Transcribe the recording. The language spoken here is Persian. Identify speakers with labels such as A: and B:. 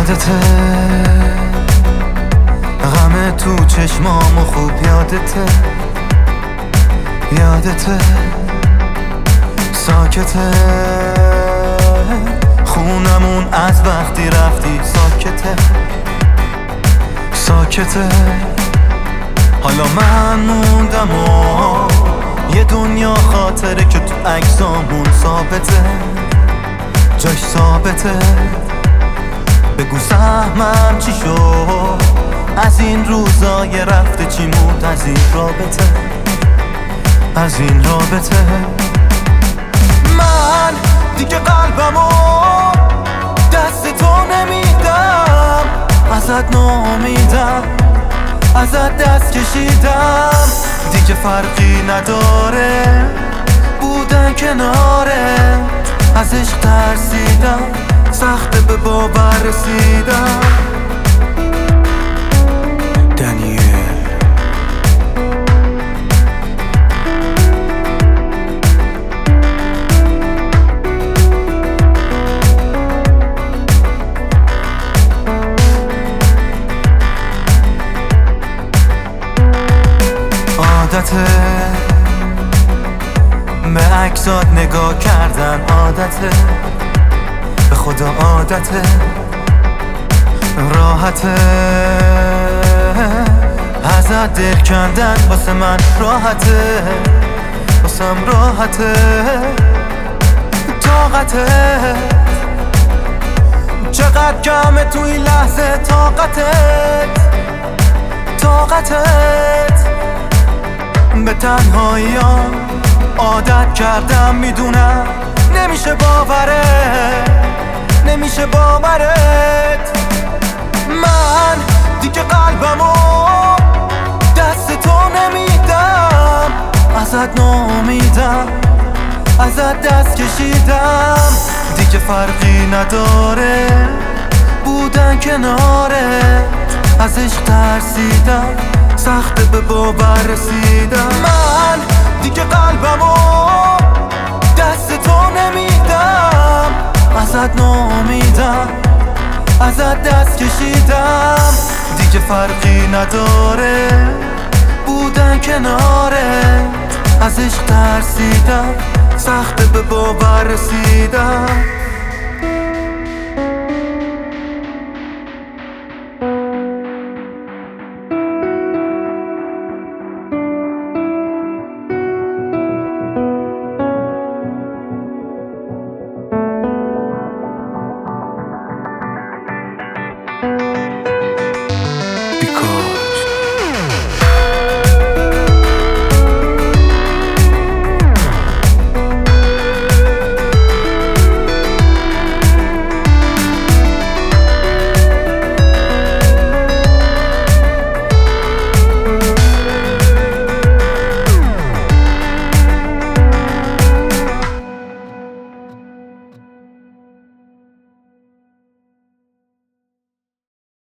A: یادته غم تو چشمامو خوب یادته ساکته خونمون از وقتی رفتی ساکته حالا من موندم و یه دنیا خاطره که تو عکسامون ثابته جاش ثابته بگو سهمم چی شد از این روزای رفته چی موند از این رابطه من دیگه قلبمو دست تو نمیدم ازت ناامیدم ازت دست کشیدم دیگه فرقی نداره بودن کناره از عشق ترسیدم سخته به باور رسیدم عادته به عکسات نگاه کردن عادته به خدا عادته راحته ازت دل کندن واسه من راحته واسم راحته طاقته چقدر کمه تو این لحظه طاقتت به تنهایی عادت کردم میدونم نمیشه باورت من دیگه قلبمو دست تو نمیدم ازت ناامیدم ازت دست کشیدم دیگه فرقی نداره بودن کناره از عشق ترسیدم سخته به باور رسیدم من دیگه قلبمو دست تو نمیدم ازت ناامیدم ازت دست کشیدم دیگه فرقی نداره بودن کناره از عشق ترسیدم سخته به باور رسیدم